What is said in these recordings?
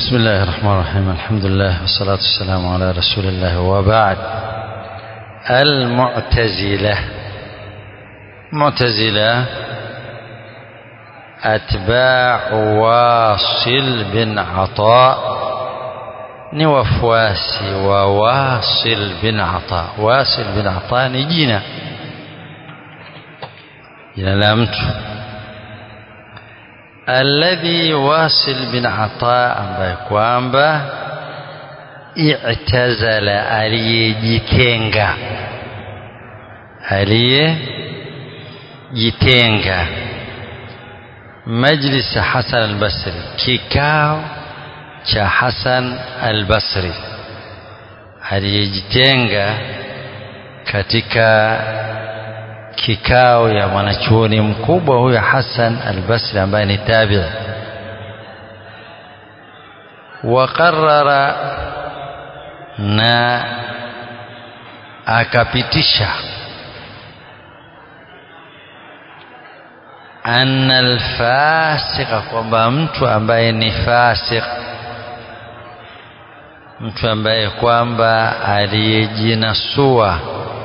بسم الله الرحمن الرحيم. الحمد لله والصلاة والسلام على رسول الله وبعد. المعتزلة أتباع واصل بن عطاء نوفواسي وواصل بن عطاء. واصل بن عطاء نجينا لمت الذي واصل بن عطاء ambaye kwamba i'tazala aliyejitenga majlis Hasan al-Basri, kikao cha Hasan al-Basri, aliyejitenga katika kikao ya mwanachuoni mkubwa huyo Hasan al-Basri ambaye ni tabi'i. Waqarrara, na akapitisha, anna al-fasiqa, kwamba mtu ambaye ni fasik, mtu ambaye kwamba aliyejinasua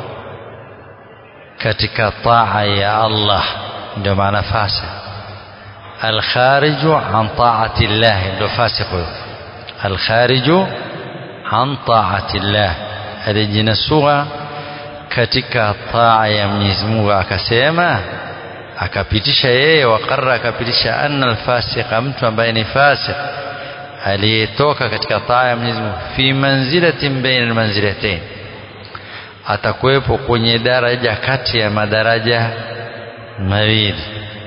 katika taa ya Allah, ndio maana fasik. Al-khariju an taati Allah, ndio fasik huyo. Al-khariju an taati Allah, alijinasua katika taa ya Mwenyezi Mungu. Akasema, akapitisha yeye, waqarra, akapitisha anna al-fasiqa, mtu ambaye ni fasik aliyetoka katika taa ya Mwenyezi Mungu, fi manzilatin baina al-manzilatayn, atakuwepo kwenye daraja kati ya madaraja mawili.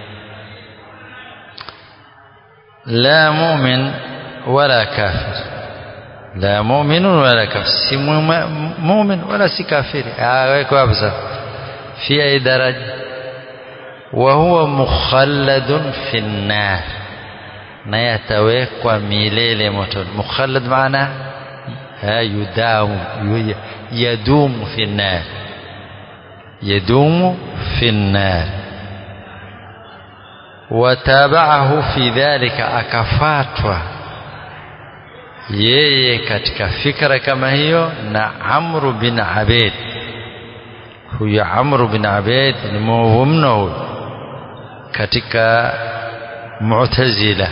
La mu'min wala kafir, la mu'minun wala kafir, si mu'min wala si kafiri. Aweko hapo sasa, fi ay daraja. Wa huwa mukhalladun fi an-nar, na yatawekwa milele motoni. Mukhallad maana yudamu, يدوم في النار، يدوم في النار. وتابعه في ذلك، akafatwa yeye katika fikra kama hiyo na Amr bin Abaid. Huyo Amr bin Abaid ni muumno katika Mu'tazila.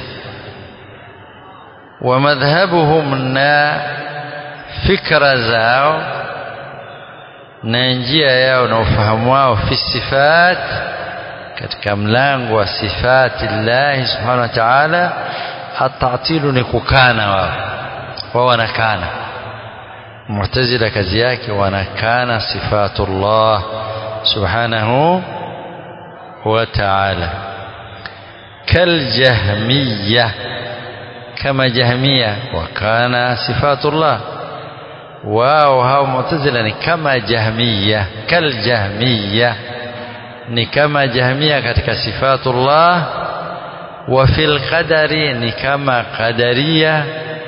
Wa madhhabuhum, na fikra zao na njia yao na ufahamu wao, fi sifat, katika mlango wa sifati Allah subhanahu wa ta'ala, at-ta'tilu, ni kukana. wao wanakana. Mu'tazila kazi yake wanakana sifatullah subhanahu wa ta'ala. Kal jahmiyya, kama jahmiyya, wakana sifatullah. wao hao Mu'tazila ni kama Jahmiya, kal Jahmiya, ni kama Jahmiya katika sifatullah. Wa fil qadari, ni kama Qadariya,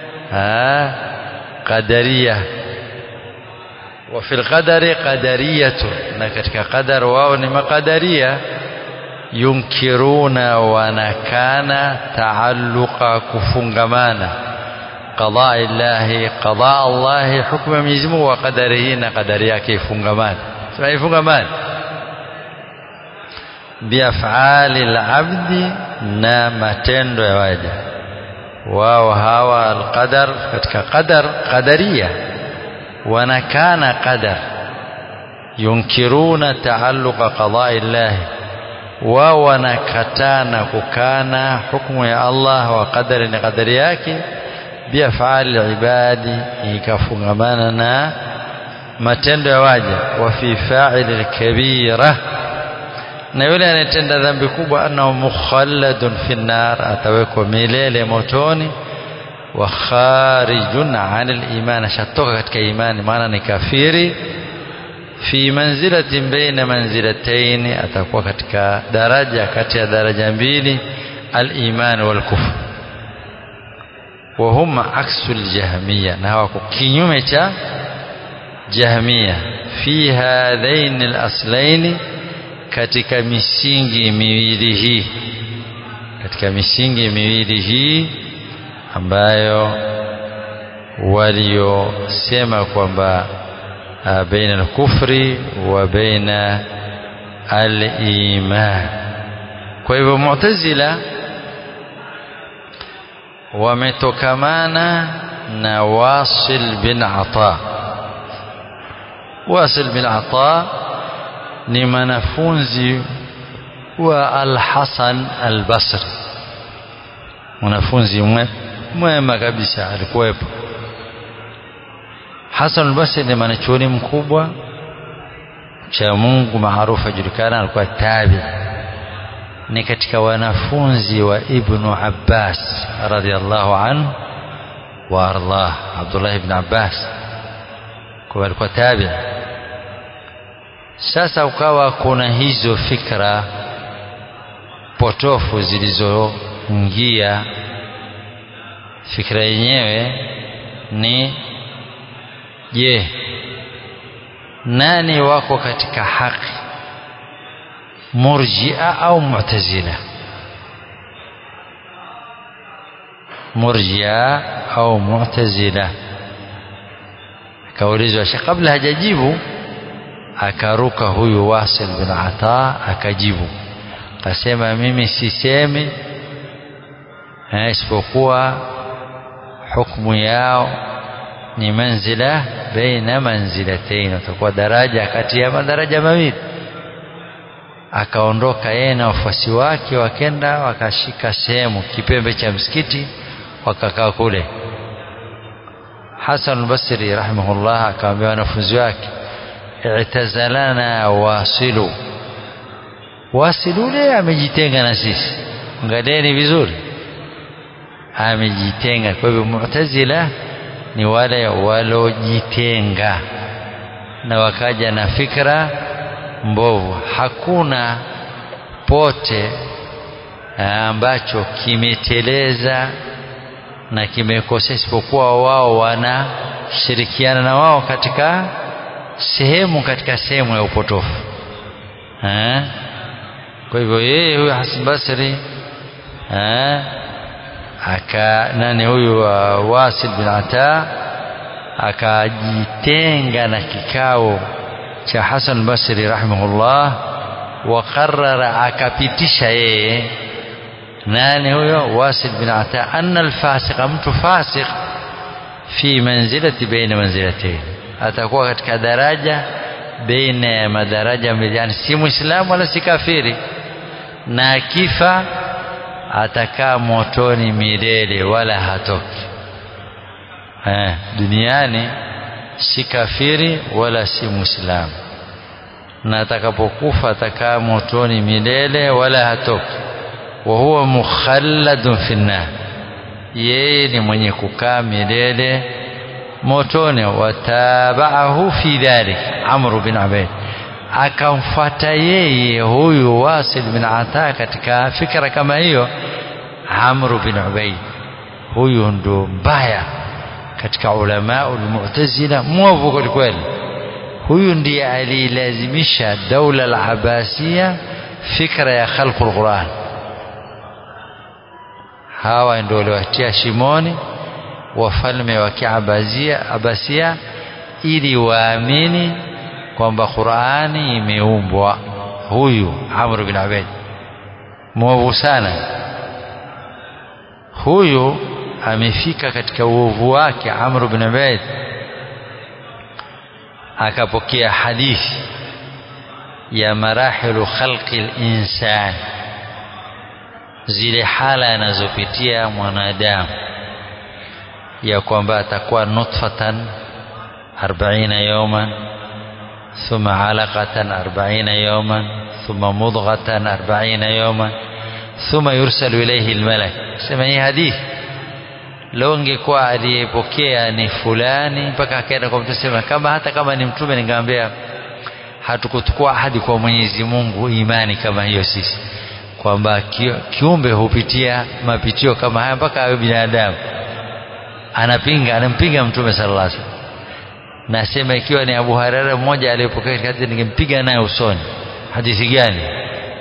Qadariya. Wa fil qadari qadariyatu, na katika qadar wao ni maqadariya. Yunkiruna, wanakana taalluqa, kufungamana qada illahi, qada Allahi, hukmu Mwenyezi Mungu, wa qadarihi, na qadari yake ifungamani. Sasa ifungamani bi af'ali al-abdi, na matendo ya waja. wao hawa al-qadar, katika qadar qadariya, wanakana qadar. Yunkiruna taalluqa qada illahi, wao wanakatana kukana hukmu ya Allah wa qadari, na qadari yake. biaf'ali al-ibadi, ikafungamana na matendo ya waja. Wa fi fa'il al-kabira, na yule anayetenda dhambi kubwa, annahu mukhalladun fi an-nar, atawekwa milele motoni. Wa kharijun 'an al-iman, shatoka katika imani, maana ni kafiri. Fi manzilatin baina manzilatayn, atakuwa katika daraja kati ya daraja mbili, al-iman wal kufr. وهم عكس الجهمية، نهوا kinyume cha Jahmiya. في هذين الأصلين، katika misingi miwili hii, katika misingi miwili hii ambayo waliosema kwamba baina al-kufri wa baina al-iman. Kwa hivyo Mu'tazila wametokamana na Wasil bin Ata. Wasil bin Ata ni mwanafunzi wa Al-Hasan Al-Basri, mwanafunzi mwema kabisa alikuwepo. Hasan Al-Basri ni mwanachuoni mkubwa cha Mungu maarufu, ajulikana, alikuwa tabi, ni katika wanafunzi wa Ibn Abbas radhiyallahu anhu wa ardah, Abdullah ibn Abbas, kwa alikuwa tabi. Sasa ukawa kuna hizo fikra potofu zilizoingia. Fikra yenyewe ni je, nani wako katika haki, Murji'a au Mu'tazila? Murji'a au Mu'tazila? Kaulizwa Sheikh, kabla hajajibu akaruka huyu Wasil bin Ata akajibu, akasema mimi sisemi isipokuwa hukumu yao ni manzila baina manzilatayn, utakuwa daraja kati ya madaraja mawili. Akaondoka yeye na wafuasi wake, wakenda wakashika sehemu kipembe cha msikiti, wakakaa kule. Hasan al-Basri rahimahullah akamwambia wanafunzi wake, i'tazalana Wasilu, Wasilu yule amejitenga na sisi, angalieni vizuri, amejitenga. Kwa hivyo Mu'tazila ni wale walojitenga na wakaja na fikra mbovu. Hakuna pote ambacho kimeteleza na kimekosea isipokuwa wao wanashirikiana na wao katika sehemu ya upotofu. Kwa hivyo yeye huyu Hasan Basri huyu Wasil bin Ata akajitenga na kikao cha Hasan Basri rahimahullah, wa qarrara, akapitisha yeye huyo Wasil bin Ata, anna al-fasiq, mtu fasiq, fi manzilati baina manzilatayn, atakuwa katika daraja baina ya madaraja, yani si muislamu wala si kafiri, na akifa atakaa motoni milele wala hatoki. Duniani si kafiri wala si muislamu, na atakapokufa atakaa motoni milele wala hatoki. Wa huwa mukhalladun fi an-nar, yeye ni mwenye kukaa milele motoni. Watabaahu fi dhalik Amr bin Ubayd, akamfuata yeye huyu Wasil bin Ata katika fikra kama hiyo. Amr bin Ubayd huyu ndo mbaya katika ulama al-Mu'tazila, mwovu kwa kweli. Huyu ndiye alilazimisha daula al-Abbasiyya fikra ya khalqul Qur'an. Hawa ndio waliwatia shimoni wafalme wa Kiabbasiyya ili waamini kwamba Qur'ani imeumbwa. Huyu Amr bin Ubayd mwovu sana. Huyu amefika katika uovu wake. Amr bin Ubayd akapokea hadithi ya marahilu khalqi al-insan, zile hala anazopitia mwanadamu, ya kwamba atakuwa nutfatan 40 yawman, thumma alaqatan 40 yawman, thumma mudghatan 40 yawman, thumma yursalu ilayhi al-malak. Sema hii hadithi leo ingekuwa aliyepokea ni fulani, mpaka akaenda kwa mtu, sema hata kama ni mtume ningeambia hatukuchukua ahadi kwa Mwenyezi Mungu imani kama hiyo sisi, kwamba kiumbe hupitia mapitio kama haya mpaka awe binadamu. Anampinga mtume sallallahu alaihi wasallam. Nasema ikiwa ni Abu Hurairah mmoja aliyepokea hadithi, ningempiga naye usoni. Hadithi gani?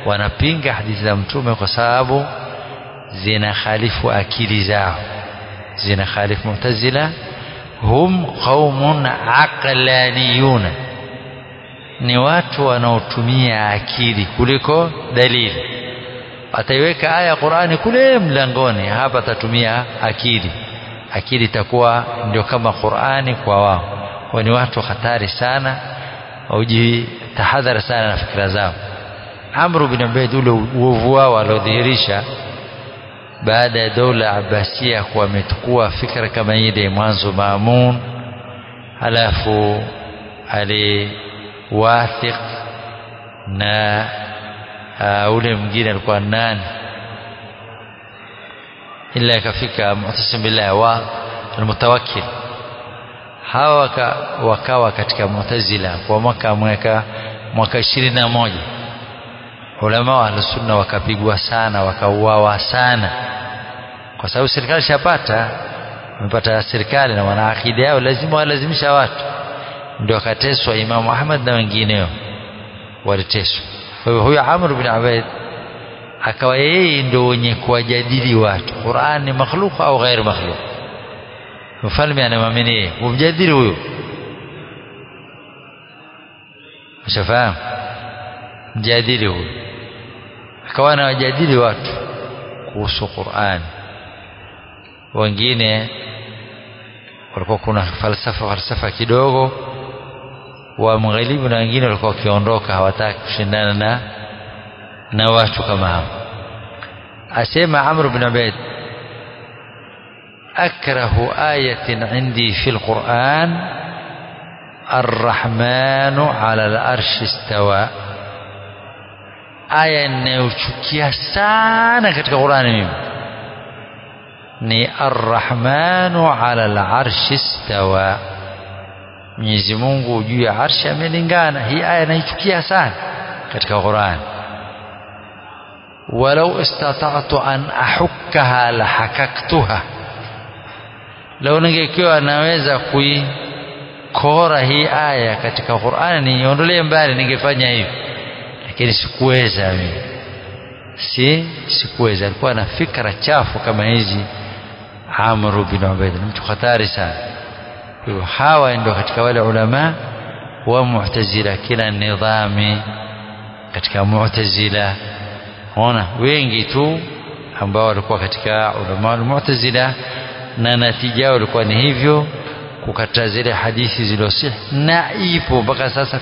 Wanapinga hadithi za mtume kwa sababu zina khalifu akili zao. zina khalif mu'tazila hum qaumun aqlaniyuna ni watu wanaotumia akili kuliko dalili ataiweka aya Qur'ani kule mlangoni hapa atatumia akili itakuwa ndio kama Qur'ani kwa wao ni watu hatari sana tahadhara sana na fikra zao Amr bin Ubayd ule uovu wao alodhihirisha baada ya dola Abbasia kuwa ametukua fikra kama ile mwanzo Maamun halafu aliwathiq na ule mwingine alikuwa nani ila ikafika Mu'tasim billah wa al-Mutawakkil hawa wakawa katika Mu'tazila kwa mwaka 21 ulama wa Sunna wakapigwa sana wakauawa sana kwa sababu serikali wamepata serikali na wana akida yao lazima walazimisha watu ndio akateswa Imam Ahmad na wengineo waliteswa kwa hivyo huyo Amr bin Ubayd akawa yeye ndio mwenye kuwajadili watu Qur'an ni makhluq au ghair makhluq mfalme anamwamini umjadili huyo ushafahamu mjadili huyo akawa anawajadili watu kuhusu Qur'an wengine walikuwa kuna falsafa kidogo wa magharibi na wengine walikuwa wakiondoka hawataka kushindana na watu kama hao asema Amr bin Ubayd akrahu ayatin indi fil Qur'an ar-Rahmanu 'ala al-arshi istawa aya ninayochukia sana katika Qur'ani mimi ni ar-Rahmanu 'ala al-arshi istawa Mwenyezi Mungu juu ya arshi amelingana hii aya naichukia sana katika Qur'an walau istata'tu an ahukkaha la hakaktuha lau ningekuwa naweza kuikora hii aya katika Qur'an niondolee mbali ningefanya hivyo lakini sikuweza mimi sikuweza alikuwa na fikra chafu kama hizi Amr bin Ubayd mtu hatari sana hawa ndio katika wale ulama wa Mu'tazila kila nidhami katika Mu'tazila ona wengi tu ambao walikuwa katika ulama wa Mu'tazila na natija walikuwa ni hivyo kukataa zile hadithi zilizosih na ipo mpaka sasa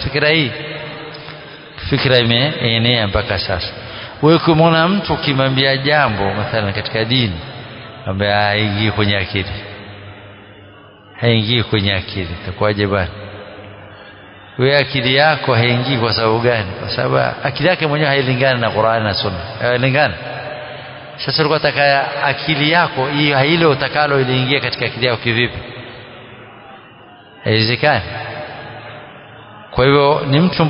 fikra imeenea mpaka sasa wewe kumwona mtu ukimwambia jambo mathalan katika dini ambaye haingii kwenye akili itakuwaje bwana wewe akili yako haingii kwa sababu gani kwa sababu akili yake mwenyewe hailingani na Qur'an na Sunna hailingani sasa ulikuwa unataka akili yako hiyo ile utakalo iliingia katika akili yako kivipi haiwezekani kwa hivyo ni mtu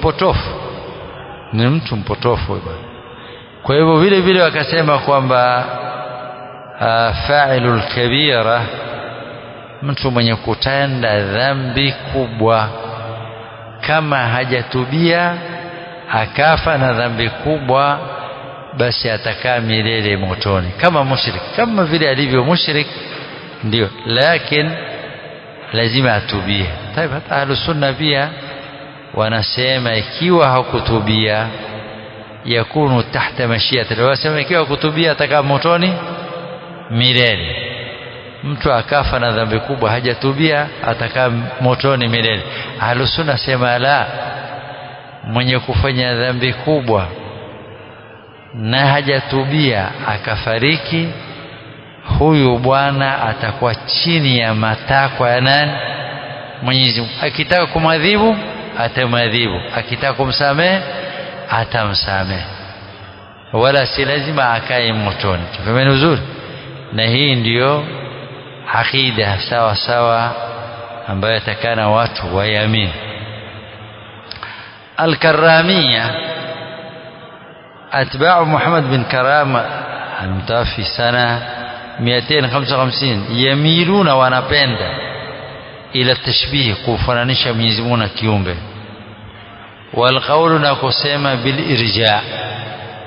mpotofu bwana kwa hivyo vile vile wakasema kwamba fa'ilul kabira mtu mwenye kutenda dhambi kubwa kama hajatubia akafa na dhambi kubwa basi atakaa milele motoni kama mushrik kama vile alivyo mushrik ndio lakini lazima atubie hata ahlus sunna pia wanasema ikiwa hakutubia yakunu tahta mashiyati wanasema ikiwa hakutubia atakaa motoni milele mtu akafa na dhambi kubwa hajatubia atakaa motoni milele ahlus sunna sema la mwenye kufanya dhambi kubwa na hajatubia akafariki huyu bwana atakuwa chini ya matakwa ya nani Mwenyezi Mungu akitaka kumadhibu atamadhibu akitaka kumsamehe atamsamehe wala si lazima akae motoni tufahamu vizuri na hii ndiyo akida sawa sawa ambayo yatakana watu wayamini al-Karramiyya atba'u Muhammad bin Karama المتوفي سنة 255 yamiluna wanapenda ila tashbih kufananisha Mwenyezi Mungu na kiumbe wal qawlu na kusema bil irja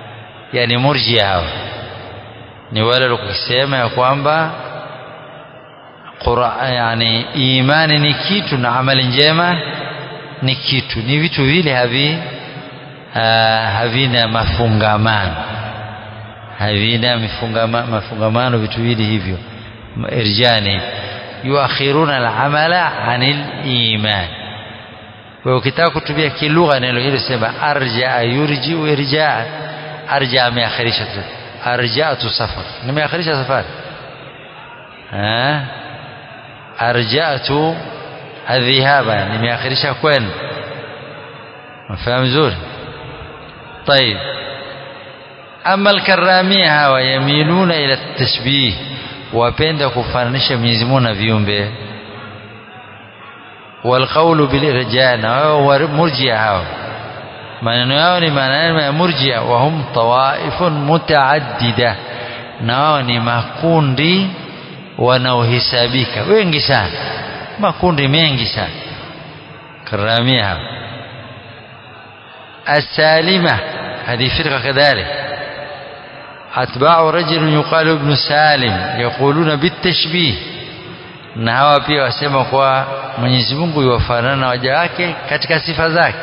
yani murji'a ni wale wakisema ya kwamba yani imani ni kitu na amali njema ni kitu, ni vitu vile havina mafungamano, mafungamano vitu vile hivyo. Irjani yuakhiruna al-amala anil iman. Kwa ukitaka kutumia kilugha neno hilo sema arja yurji irja. Arja ameakhirisha, arja'tu safar, nimeakhirisha safari. arja'tu adhihaba, nimeakhirisha kwenda. mfahamu vizuri. طيب أما الكرامية hawa yamiluna ila tashbih, wapenda kufananisha Mwenyezi Mungu na viumbe. والقول بالإرجاء مرجئة hawa maneno yao ni maneno ya murjia. Wahum tawaifun mutaaddida, na wao ni makundi wanaohesabika wengi sana, makundi mengi sana. Karamia السالمة هذه فرقة كذلك أتباع رجل يقال ابن سالم يقولون بالتشبيه، na hawa pia wasema kwa Mwenyezi Mungu yuwafanana na waja wake katika sifa zake.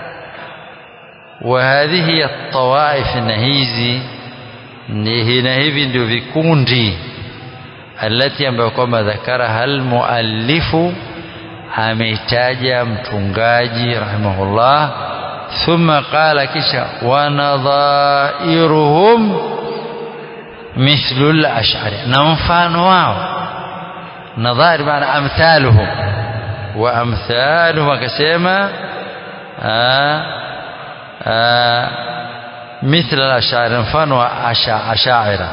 وهذه الطوائف نهيزي هنا hivi ndio vikundi alati ambayo kwamba dhakaraha almuallifu, ametaja mtungaji rahimahullah. Thumma qala, kisha wanadhairuhum mithlu al-ash'ari, na mfano wao. Nadhair maana amthaluhum, wa amthaluhum akasema مثل الأشاعرة، مفانو أشاعرة.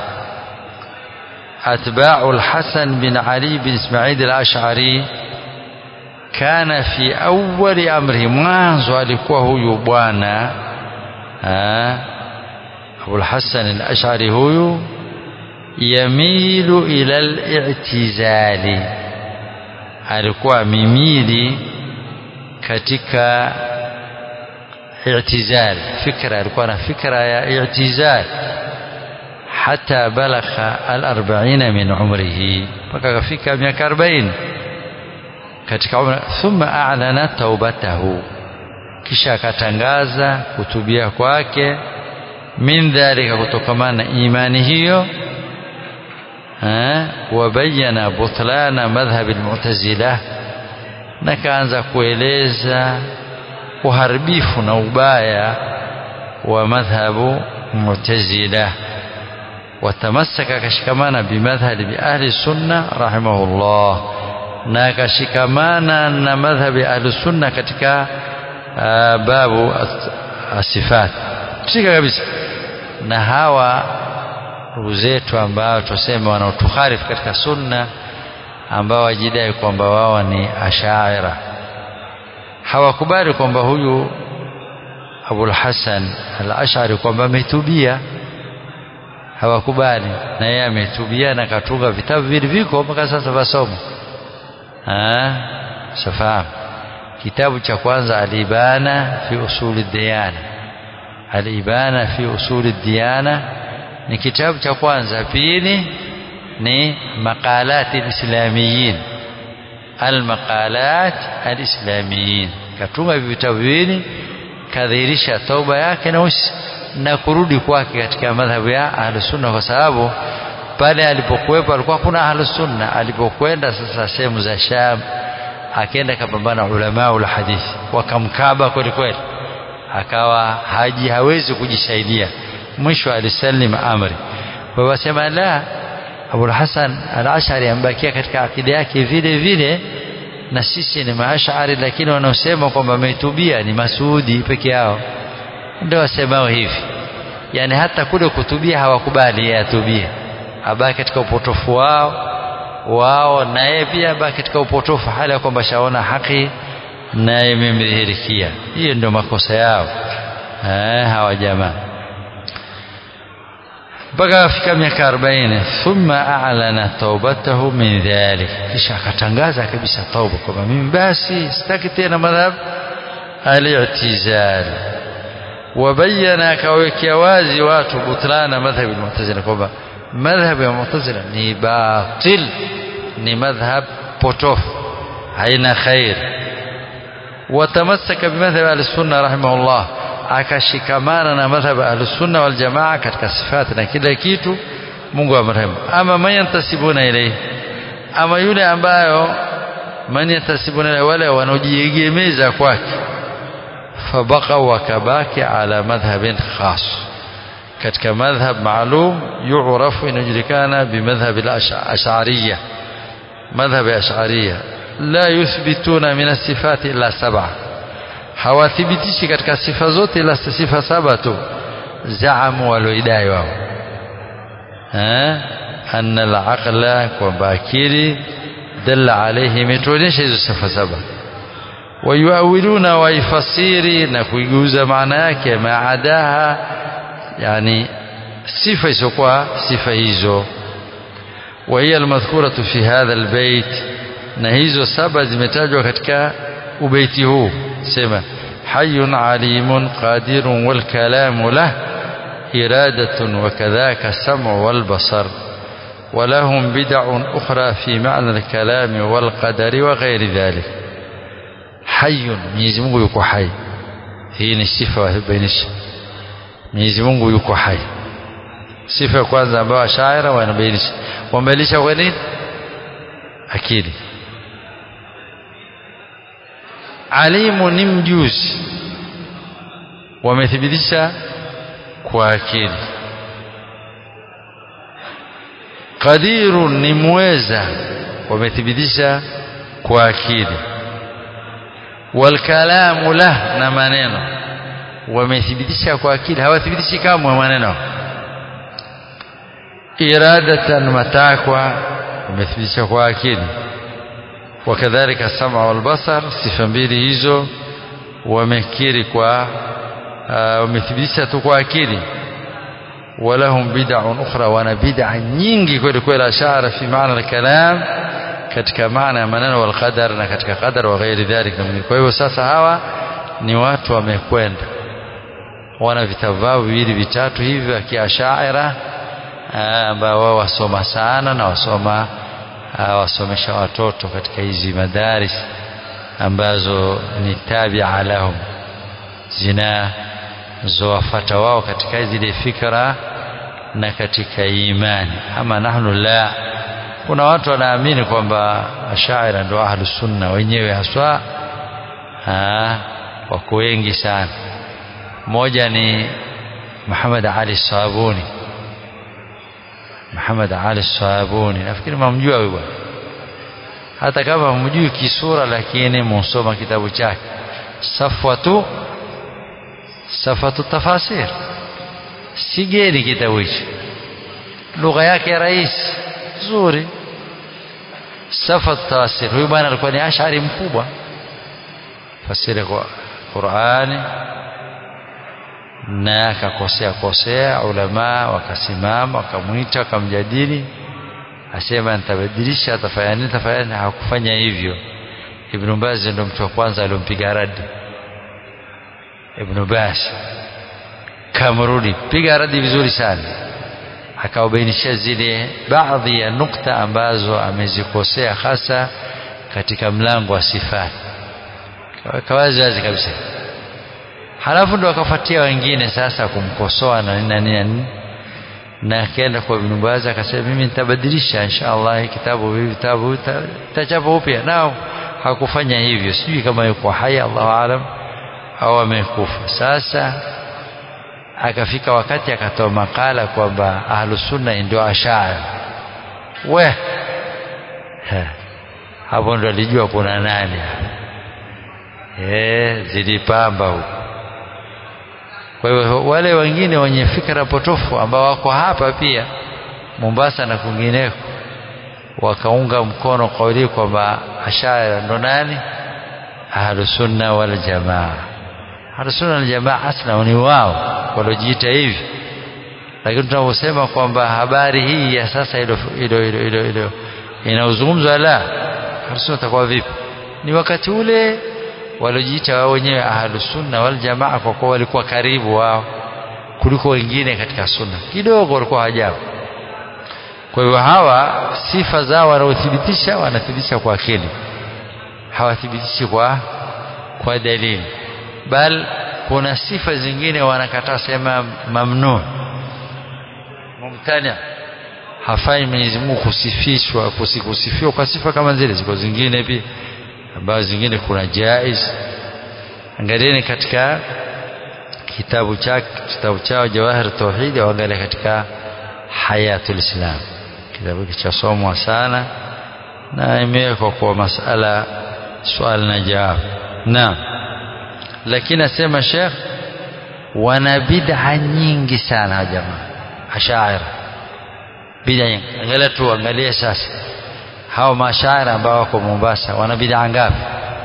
أتباع الحسن بن علي بن إسماعيل الأشعري كان في أول أمره mwanzo alikuwa huyu bwana Abu al-Hasan al-Ash'ari huyu yamilu ila al-i'tizali, alikuwa mimili katika i'tizal, fikra, alikuwa na fikra ya i'tizal hata balagha al-40 min umrihi, mpaka kafika miaka 40 katika umri. Thumma a'lana taubatahu, kisha akatangaza kutubia kwake. Min dhalika, kutokamana imani hiyo. Wabayana butlana madhhab al-mu'tazila, na kaanza kueleza uharibifu na ubaya wa madhhabu mu'tazila. Watamassaka, kashikamana bimadhhabi ahli sunna rahimahullah, na kashikamana na madhhabi ahli sunna katika babu asifat, shika kabisa. Na hawa ndugu zetu ambao tuseme wanaotukhalifu katika sunna, ambao wajidai kwamba wao ni ashaira, hawakubali kwamba huyu Abu al-Hasan al-Ash'ari kwamba ametubia. Hawakubali, na yeye ametubia na katunga vitabu vile viko mpaka sasa vasomo. Safahamu kitabu cha kwanza al-Ibana fi usul ad-diyana, al-Ibana fi usul ad-diyana ni kitabu cha kwanza. Pili ni maqalat al-islamiyin, al-maqalat al-islamiyin, katunga vitabu viwili, kadhihirisha tauba yake na kurudi kwake katika madhhabu ya Ahlus Sunna, kwa sababu pale alipokuwepo alikuwa kuna Ahlus Sunna. Alipokwenda sasa sehemu za Sham, akaenda kapambana ulama ul hadithi, wakamkaba kweli kweli, akawa hawezi kujisaidia. Mwisho alisalim amri, kwa wasema la, Abu al-Hasan al-Ash'ari ambakia katika akida yake vile vile, na sisi ni maashari, lakini wanaosema kwamba ametubia ni Masudi peke yao, ndio wasemao hivi. Yani hata kule kutubia hawakubali yeye atubie, abaki katika upotofu wao, na yeye pia abaki katika upotofu, hali ya kwamba shaona haki na imemdhihirikia. Hiyo ndio makosa yao hawa jamaa. mpaka afika miaka 40. Thumma a'lana taubatahu min dhalik, kisha akatangaza kabisa tauba kwamba mimi basi sitaki tena madhhab al-i'tizal. Wabayana, akawekea wazi watu butlana madhhab al-mu'tazila, kwamba madhhab ya mu'tazila ni batil, ni madhhab potofu haina khair. Watamassaka bimadhhab al-sunna rahimahullah, akashikamana na madhhab al-sunna wal jamaa katika sifati na kila kitu, Mungu amrehemu. Ama man yantasibuna ilayhi, ama yule ambayo man yantasibuna wale wanaojiegemeza kwake, fabaqa wakabaki ala madhhabin khas, katika madhhab maalum yu'rafu inajulikana bimadhhab al-ash'ariyya, madhhab al-ash'ariyya la yuthbituna min as-sifati illa sab'a, hawathibitishi katika sifa zote ila sifa saba tu. Zaamu waloidai wao anna al-aqla, kwamba akili dalla alayhi, imetuonyesha hizo sifa saba. Wayuawiluna, waifasiri na kuiguza maana yake, maadaha, yani sifa isokuwa sifa hizo. Wa hiya almadhkuratu fi hadha albayt, na hizo saba zimetajwa katika ubaiti huu. Sema hayyun alimun qadirun wal kalamu lah iradatun wa kadhaka sam'u wal basar wa lahum bid'un ukhra fi ma'na al-kalami wal qadari wa ghairi dhalik. Hayyun, Mwenyezi Mungu yuko hai. Hii ni sifa wabainisha Mwenyezi Mungu yuko hai. Sifa ya kwanza ambayo ashaira wanabainisha, wamebainisha kwa nini? Akili. Alimu ni mjuzi, wamethibitisha kwa akili. Qadirun ni muweza, wamethibitisha kwa akili. Wal kalamu lah, na maneno wamethibitisha kwa akili, hawathibitishi kama maneno. Iradatan, matakwa, wamethibitisha kwa akili. Wakadhalika sam'a wal basar, sifa mbili hizo wamekiri kwa wamethibitisha tu kwa akili. Walahum bid'un ukhra, wana bid'a nyingi kweli kweli, ashara fi maana al-kalam, katika maana ya maneno, wal qadar, na katika qadar, wa ghairi dhalik. Kwa hivyo sasa hawa ni watu wamekwenda, wana vitabu viwili vitatu hivi vya kiashaira, ambao wao wasoma sana na wasomesha watoto katika hizi madaris ambazo ni tabia lahum, zinazowafuata wao katika zile fikra na katika imani. Ama nahnu la, kuna watu wanaamini kwamba ashaira ndio ahlus sunna wenyewe haswa, wako wengi sana. Mmoja ni Muhammad Ali Sabuni. Muhammad Ali Sabuni, nafikiri mmjua huyo bwana, hata kama mmjui kisura, lakini msoma kitabu chake Safwatu Tafasir. Sigeni kitabu hicho, lugha yake rahisi nzuri. Safwatu Tafasir, huyu bwana alikuwa ni ashari mkubwa, fasiri kwa Qur'ani, na akakosea ulama wakasimama wakamwita wakamjadili, asema nitabadilisha, atafanya hakufanya hivyo. Ibn Baz ndio mtu wa kwanza aliyompiga radi. Ibn Baz kamrudi piga radi vizuri sana, akaubainisha zile baadhi ya nukta ambazo amezikosea, hasa katika mlango wa sifati, kawazi kabisa. Halafu ndo akafuatia wengine sasa kumkosoa na nini, na akaenda kwa Ibn Baz akasema mimi nitabadilisha inshallah vitabu tachapa upya. Nao hakufanya hivyo, sijui kama yuko hai, Allahu aalam, au amekufa. Sasa akafika wakati akatoa makala kwamba ahlus sunna ndio ash'ari. Hapo ndo alijua kuna nani, zilipamba huko. Kwa hiyo wale wengine wenye fikra potofu ambao wako hapa pia Mombasa na kwingineko, wakaunga mkono kauli kwamba ash'ari ndo nani? Ahlus sunna wal jamaa. Ahlus sunna wal jamaa asla ni wao waliojiita hivi, lakini tunaposema kwamba habari hii ya sasa ilo inauzungumzwa, la, ahlus sunna itakuwa vipi? Ni wakati ule waliojiita wao wenyewe ahlus sunna wal jamaa, kwa kuwa walikuwa karibu wao kuliko wengine katika sunna, kidogo walikuwa hajabu. Kwa hivyo hawa sifa zao wanathibitisha kwa akili, hawathibitishi kwa dalili. Bal kuna sifa zingine wanakataa, sema mamnu, mumtani, hafai Mwenyezi Mungu kusifiwa kwa sifa kama zile. Ziko zingine pia ambazo zingine kuna jaiz. Angalieni katika kitabu chao Jawahir Tauhid, waangalia katika Hayatul Islam, kitabu kichosomwa sana na imewekwa kwa masala swali na jawab. Naam, lakini asema Sheikh wana bid'a nyingi sana jamaa Ash'ari, bid'a nyingi. Angalia sasa hao mashairi ambao wako Mombasa wana bid'a ngapi?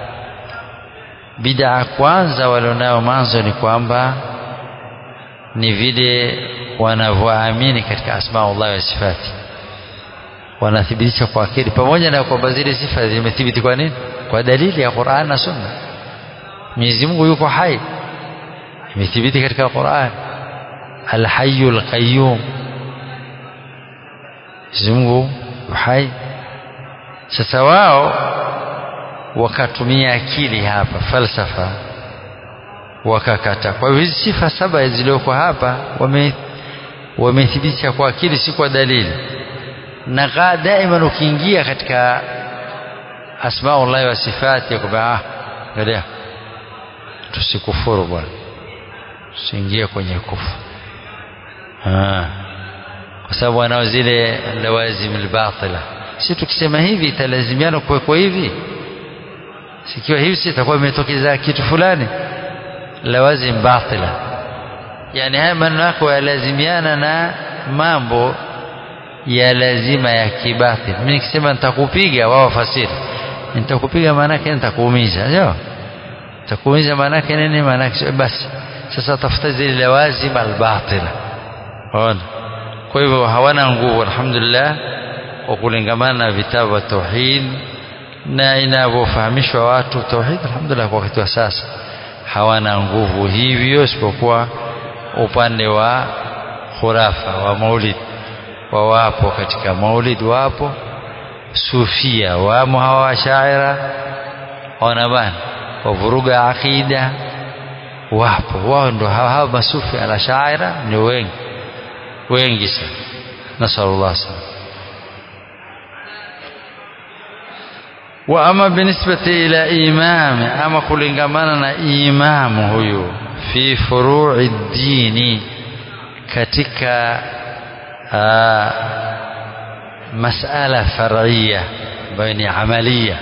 Bid'a kwanza walionao mwanzo ni kwamba ni vile wanavyoamini katika asmaullah wa sifati, wanathibitisha kwa akili, pamoja na kwamba zile sifa zimethibiti kwa nini? Kwa dalili ya Qur'an na Sunna. Mwenyezi Mungu yuko hai, imethibiti katika Qur'an, al-hayyul qayyum, Mwenyezi Mungu hai. Sasa wao wakatumia akili hapa, falsafa, wakakata. Kwa hivyo hizi sifa saba zilizoko hapa wamethibitisha kwa akili, si kwa dalili. Na daima ukiingia katika asmaullah wa sifati kwamba angalia, tusikufuru bwana, tusiingie kwenye kufu, kwa sababu wanao zile lawazim albatila. Si tukisema hivi italazimiana kwa hivi, sikiwa hivi sitakuwa imetokeza kitu fulani, lawazim batila. Yani haya maneno yako yalazimiana na mambo ya lazima ya kibatil. Mimi nikisema nitakupiga, wao fasiri nitakupiga maana yake nitakuumiza, sio? Nitakuumiza maana yake nini? Maana yake basi sasa tafuta zile lawazim albatila. Ona, kwa hivyo hawana nguvu alhamdulillah kwa kulingamana na vitabu vya tauhid na inavyofahamishwa watu tauhid. Alhamdulillah kwa wakati wa sasa hawana nguvu hivyo, isipokuwa upande wa khurafa wa maulid. Wapo katika maulid, wapo sufia, wamo hawa washaira, ona bana, wavuruga akida, wapo wao ndo hawa masufi al-ashaira ni wengi sana. Nasallallahu sana. Wa ama binisbati ila imam, ama kulingamana na imamu huyu fi furu'i dini, katika masala far'iyya baini amaliya,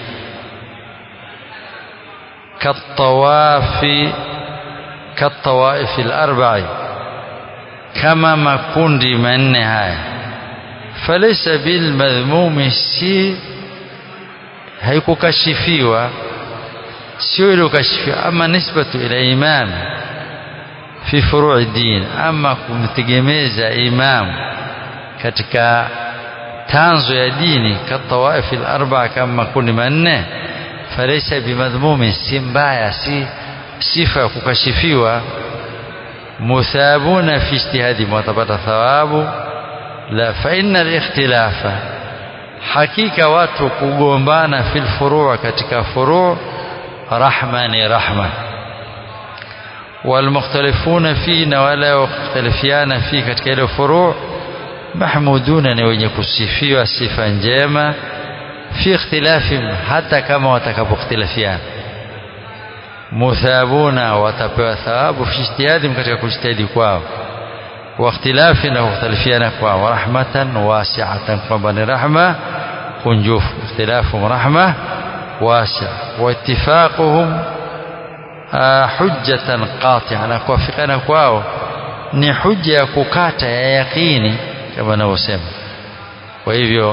كالطوائف الأربع، كما makundi manne haya. فليس بالمذموم، si haikukashifiwa, sio ile ukashifiwa. Ama nisbatu ila imam fi furu'i din, ama kumtegemeza imam katika tanzo ya dini, كالطوائف الأربع، kama makundi manne. فليس بمذموم، si mbaya, si sifa ya kukashifiwa. Muthabuna fi ijtihadi, watapata thawabu. La fa inna al-ikhtilafa, hakika watu kugombana fil furu', katika furu' rahma, ni rahma. Wal mukhtalifuna fi, na wala wakhtalifiana fi katika ile furu' mahmuduna, ni wenye kusifiwa sifa njema. Fi ikhtilafi, hata kama watakapokhtilafiana. Muthabuna, watapewa thawabu fi ijtihadi, katika kujitahidi kwao. Wa ikhtilafi, na kukhtalifiana kwao. Wa rahmatan wasi'atan, kwamba ni rahma kunjufu. Ikhtilafuhum rahma wasi'a. Wa ittifaquhum hujjatan qati'a, na kuwafikiana kwao ni hujja ya kukata ya yaqini, kama anavyosema. Kwa hivyo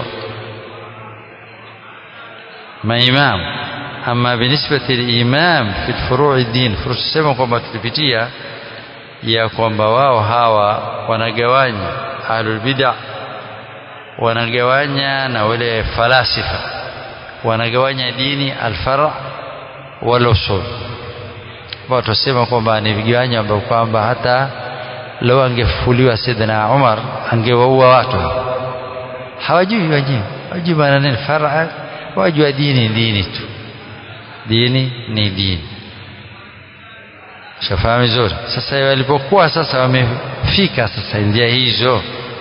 maimam. Ama binisbati al-imam fi furu' ad-din, furusema kwamba tulipitia ya kwamba wao hawa wanagawanya ahlul bid'ah, wanagawanya na wale falasifa, wanagawanya dini al-far' wal usul. Watu wasema kwamba ni vigawanyo ambavyo kwamba hata leo angefufuliwa Saidina Umar angewaua watu, hawajui wajui maana nini far'a, wajua dini tu, dini ni dini. Shafahamu vizuri. Sasa walipokuwa sasa wamefika sasa njia hizo,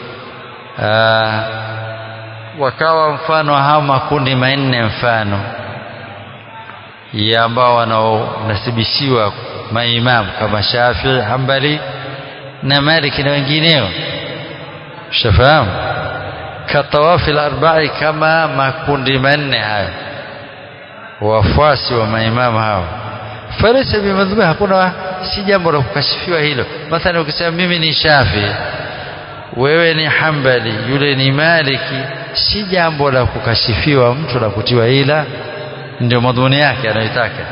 wakawa mfano hao makundi manne mfano ya ambao wanaonasibishiwa maimamu kama Shafi'i, Hanbali na Maliki na wengineo. Shafahamu katawafi al-arba'i, kama makundi manne haya wafuasi wa maimamu hao. Falasa bimadhhabi, hakuna, si jambo la kukashifiwa hilo. Mathalan ukisema mimi ni Shafi'i, wewe ni Hanbali, yule ni Maliki, si jambo la kukashifiwa mtu la kutiwa, ila ndio madhumuni yake anayotaka.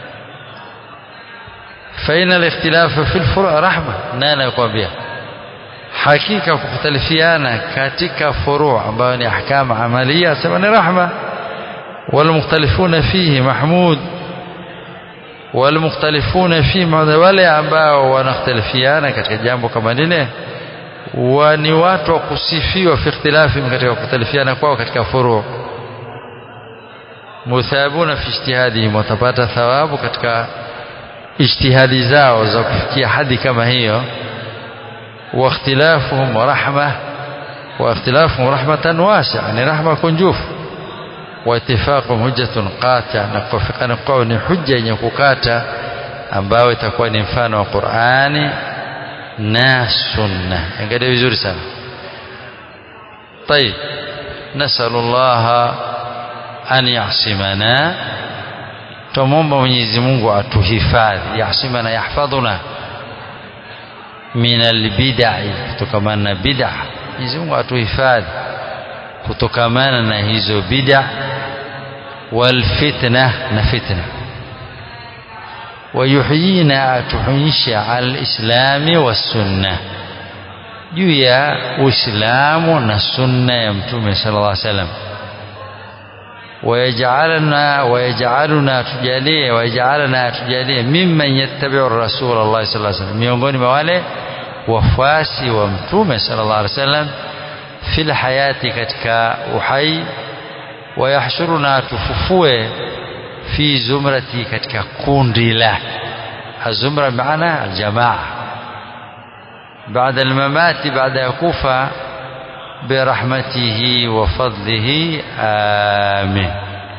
Faina al-ikhtilafa fi al-furu' rahma, nani akwambia hakika kukhtalifiana katika furu' ambayo ni ahkam amalia sema ni rahma. Wal mukhtalifuna fihi mahmud, wal mukhtalifuna fi wale ambao wanakhtalifiana katika jambo kama lile ni watu wa kusifiwa fi ikhtilafi, katika kukhtalifiana kwao katika furu'. Muthabuna fi ijtihadihim, watapata thawabu katika ijtihadi zao za kufikia hadi kama hiyo. Wa ikhtilafuhum rahma, wa ikhtilafuhum rahmatan wasi'a, ni rahma kunjufu. Wa ittifaqum hujjatun qati'a, na kufikana kwao ni hujja yenye kukata ambayo itakuwa ni mfano wa Qur'ani na Sunna. Angalia vizuri sana. طيب نسأل الله أن يعصمنا، تمومba Mwenyezi Mungu atuhifadhi, yasimana yahfadhuna min albid'i, kutokamana na bid'a. Mwenyezi Mungu atuhifadhi kutokamana na hizo bid'a, wal fitna, na fitna. Wayuhyina, atuhuisha al-islami was sunnah, juu ya Uislamu na sunna ya Mtume sallallahu alaihi wasallam. ويجعلنا تجاليه ممن يتبع الرسول الله صلى الله عليه وسلم، miongoni mwa wale wafuasi wa Mtume sallallahu alaihi wasallam, fil hayati, katika uhai. Wayahshuruna, tufufue fi zumrati, katika kundi la azumra, maana aljamaa, baada almamati, baada ya kufa. برحمته وفضله آمين.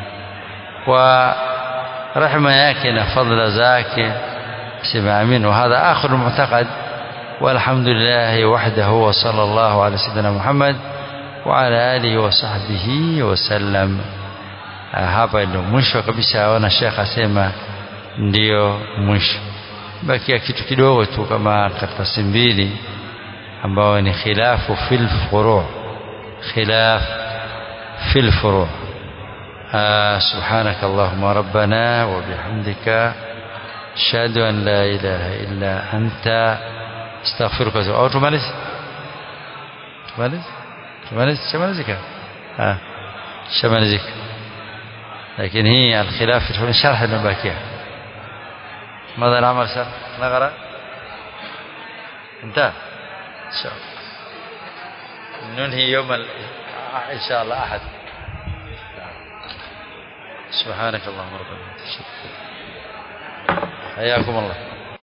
ورحمة ياكنا فضل ذاك سمع آمين. وهذا آخر المعتقد، والحمد لله وحده، وصلى الله على سيدنا محمد وعلى آله وصحبه وسلم. hapa ndio mwisho kabisa. Wana Sheikh asema ndio mwisho, bakia kitu kidogo tu kama karatasi mbili ambao ni khilafu fil furu', khilaf fil furu'. subhanaka allahumma rabbana wa bihamdika ashhadu an la ilaha illa anta astaghfiruka wa atubu. tumalizika shamalizika, لكن هي الخلاف في شرح المباكيه. ماذا العمل سر نقرأ انتهى إن شاء الله. ننهي يوم إن شاء الله أحد. سبحانك اللهم ربنا، حياكم الله.